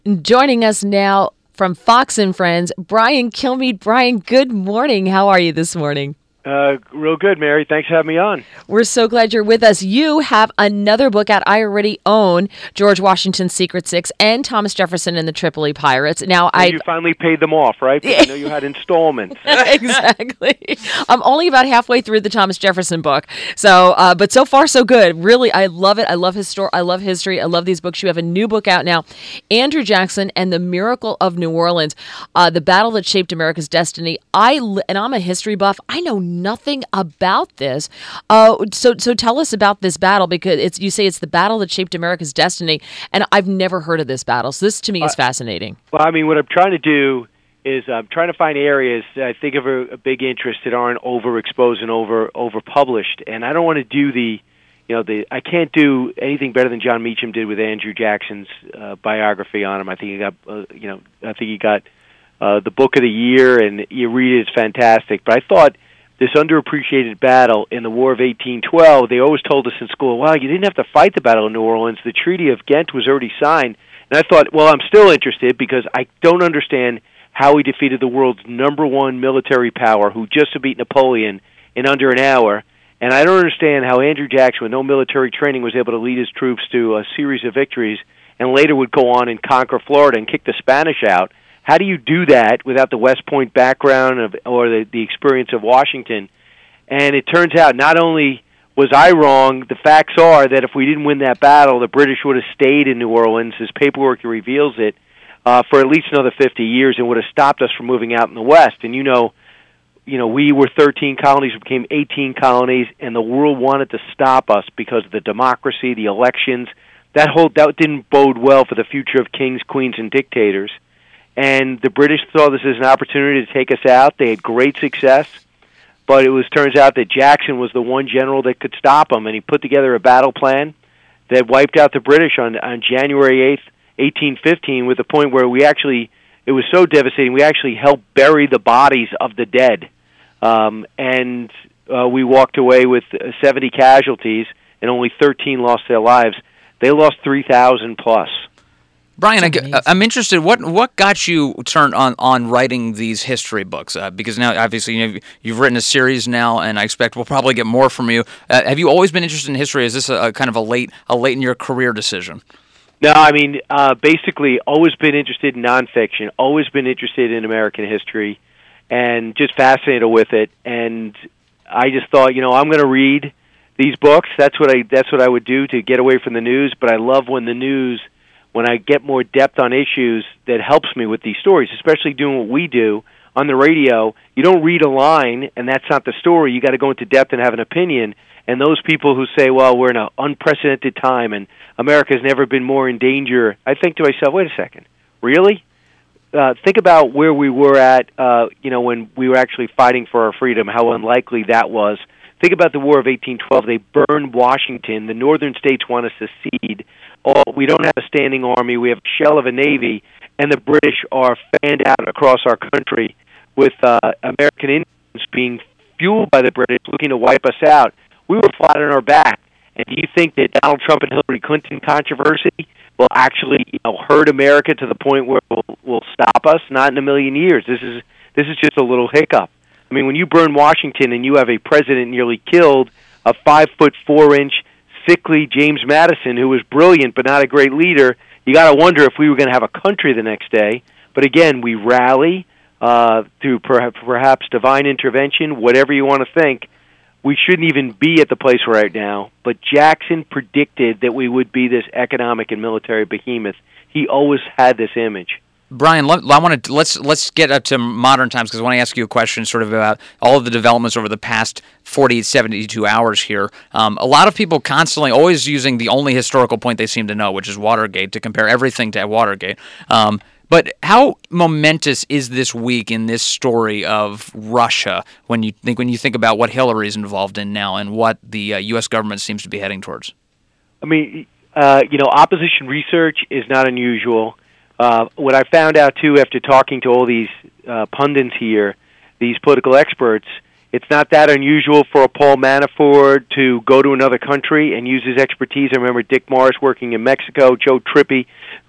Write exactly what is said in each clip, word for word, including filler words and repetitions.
Joining us now from Fox and Friends, Brian Kilmeade. Brian, good morning. How are you this morning? Uh, real good, Mary. Thanks for having me on. We're so glad you're with us. You have another book out. I already own George Washington's Secret Six and Thomas Jefferson and the Tripoli Pirates. Now, I you finally paid them off, right? Because I know you had installments. Exactly. I'm only about halfway through the Thomas Jefferson book, so uh, but so far so good. Really, I love it. I love his story. I love history. I love these books. You have a new book out now, Andrew Jackson and the Miracle of New Orleans, uh, the battle that shaped America's destiny. I and I'm a history buff. I know nothing about this. Uh, so so tell us about this battle, because it's you say it's the battle that shaped America's destiny, and I've never heard of this battle. So this to me is uh, fascinating. Well, I mean, what I'm trying to do is I'm trying to find areas that I think of a, a big interest that aren't overexposed and over overpublished, and I don't want to do the, you know, the I can't do anything better than John Meacham did with Andrew Jackson's uh, biography on him. I think he got, uh, you know, I think he got uh, the book of the year, and you read it, it's fantastic. But I thought this underappreciated battle in the War of eighteen twelve, they always told us in school, well, you didn't have to fight the Battle of New Orleans. The Treaty of Ghent was already signed. And I thought, well, I'm still interested because I don't understand how he defeated the world's number one military power who just beat Napoleon in under an hour. And I don't understand how Andrew Jackson, with no military training, was able to lead his troops to a series of victories and later would go on and conquer Florida and kick the Spanish out. How do you do that without the West Point background of, or the, the experience of Washington? And it turns out not only was I wrong, the facts are that if we didn't win that battle, the British would have stayed in New Orleans, as paperwork reveals it, uh, for at least another fifty years and would have stopped us from moving out in the West. And you know, you know, we were thirteen colonies, we became eighteen colonies, and the world wanted to stop us because of the democracy, the elections. That whole that didn't bode well for the future of kings, queens, and dictators. And the British saw this as an opportunity to take us out. They had great success, but it was turns out that Jackson was the one general that could stop them, and he put together a battle plan that wiped out the British on, on January eighth, eighteen fifteen, with the point where we actually, it was so devastating, we actually helped bury the bodies of the dead. Um, and uh, we walked away with seventy casualties, and only thirteen lost their lives. They lost three thousand plus. Brian, I, I'm interested. What what got you turned on, on writing these history books? Uh, because now, obviously, you know, you've written a series now, and I expect we'll probably get more from you. Uh, have you always been interested in history? Is this a, a kind of a late a late in your career decision? No, I mean, uh, basically, always been interested in nonfiction. Always been interested in American history, and just fascinated with it. And I just thought, you know, I'm going to read these books. That's what I that's what I would do to get away from the news. But I love when the news. When I get more depth on issues that helps me with these stories, especially doing what we do on the radio. You don't read a line, and that's not the story. You got to go into depth and have an opinion. And those people who say, well, we're in an unprecedented time and America's never been more in danger, I think to myself, wait a second, really? Uh, think about where we were at, uh, you know, when we were actually fighting for our freedom, how unlikely that was. Think about the War of eighteen twelve. They burned Washington. The northern states want to secede. Oh, we don't have a standing army. We have a shell of a navy, and the British are fanned out across our country with uh, American Indians being fueled by the British, looking to wipe us out. We were flat on our back. And do you think that Donald Trump and Hillary Clinton controversy will actually, you know, hurt America to the point where it will, will stop us? Not in a million years. This is this is just a little hiccup. I mean, when you burn Washington and you have a president nearly killed, a five foot four inch sickly James Madison, who was brilliant but not a great leader, you got to wonder if we were going to have a country the next day. But again, we rally uh, through perhaps, perhaps divine intervention, whatever you want to think. We shouldn't even be at the place we're at now. But Jackson predicted that we would be this economic and military behemoth. He always had this image. Brian, let, I want to let's let's get up to modern times, because I want to ask you a question sort of about all of the developments over the past forty-eight, seventy-two hours here. Um, a lot of people constantly always using the only historical point they seem to know, which is Watergate, to compare everything to Watergate. Um, but how momentous is this week in this story of Russia when you think when you think about what Hillary is involved in now and what the uh, U S government seems to be heading towards? I mean, uh, you know, opposition research is not unusual. Uh, what I found out, too, after talking to all these uh, pundits here, these political experts, it's not that unusual for a Paul Manafort to go to another country and use his expertise. I remember Dick Morris working in Mexico, Joe Trippi,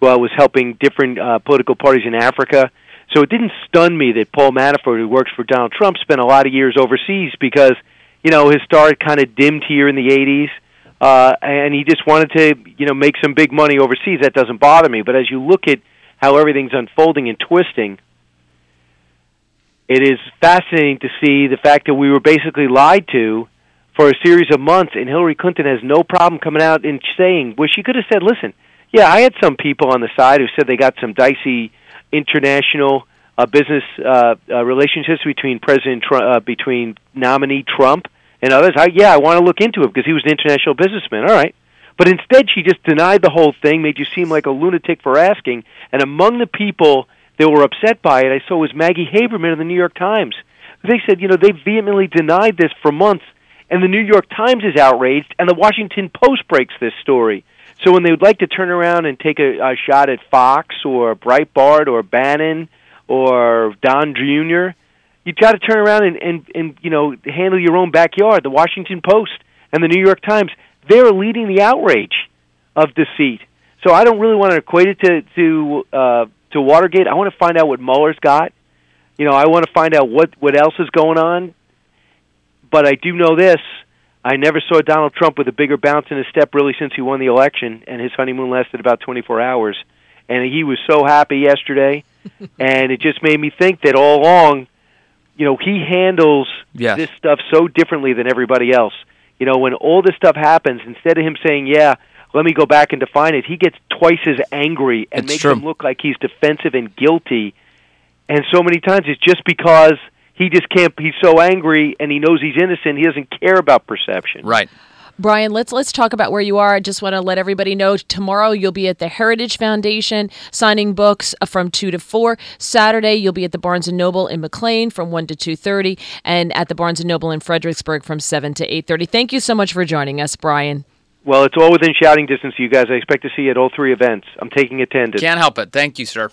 well, was helping different uh, political parties in Africa. So it didn't stun me that Paul Manafort, who works for Donald Trump, spent a lot of years overseas because, you know, his star had kind of dimmed here in the eighties, uh, and he just wanted to, you know, make some big money overseas. That doesn't bother me. But as you look at how everything's unfolding and twisting, it is fascinating to see the fact that we were basically lied to for a series of months, and Hillary Clinton has no problem coming out and saying, well, she could have said, listen, yeah, I had some people on the side who said they got some dicey international uh, business uh, uh, relationships between President Trump, uh, between nominee Trump and others. I, yeah, I want to look into it because he was an international businessman. All right. But instead, she just denied the whole thing, made you seem like a lunatic for asking, and among the people that were upset by it, I saw was Maggie Haberman of the New York Times. They said, you know, they vehemently denied this for months, and the New York Times is outraged, and the Washington Post breaks this story. So when they would like to turn around and take a, a shot at Fox or Breitbart or Bannon or Don Junior, you've got to turn around and, and, and you know, handle your own backyard. The Washington Post and the New York Times, they're leading the outrage of deceit. So I don't really want to equate it to to uh, to Watergate. I want to find out what Mueller's got. You know, I want to find out what, what else is going on. But I do know this. I never saw Donald Trump with a bigger bounce in his step really since he won the election, and his honeymoon lasted about twenty-four hours. And he was so happy yesterday, and it just made me think that all along, you know, he handles yes. this stuff so differently than everybody else. You know, when all this stuff happens, instead of him saying, yeah, let me go back and define it, he gets twice as angry and it's makes true. him look like he's defensive and guilty. And so many times it's just because he just can't, he's so angry and he knows he's innocent, he doesn't care about perception. Right. Brian, let's let's talk about where you are. I just want to let everybody know tomorrow you'll be at the Heritage Foundation signing books from two to four. Saturday you'll be at the Barnes and Noble in McLean from one to two thirty, and at the Barnes and Noble in Fredericksburg from seven to eight thirty. Thank you so much for joining us, Brian. Well, it's all within shouting distance of you guys. I expect to see you at all three events. I'm taking attendance. Can't help it. Thank you, sir.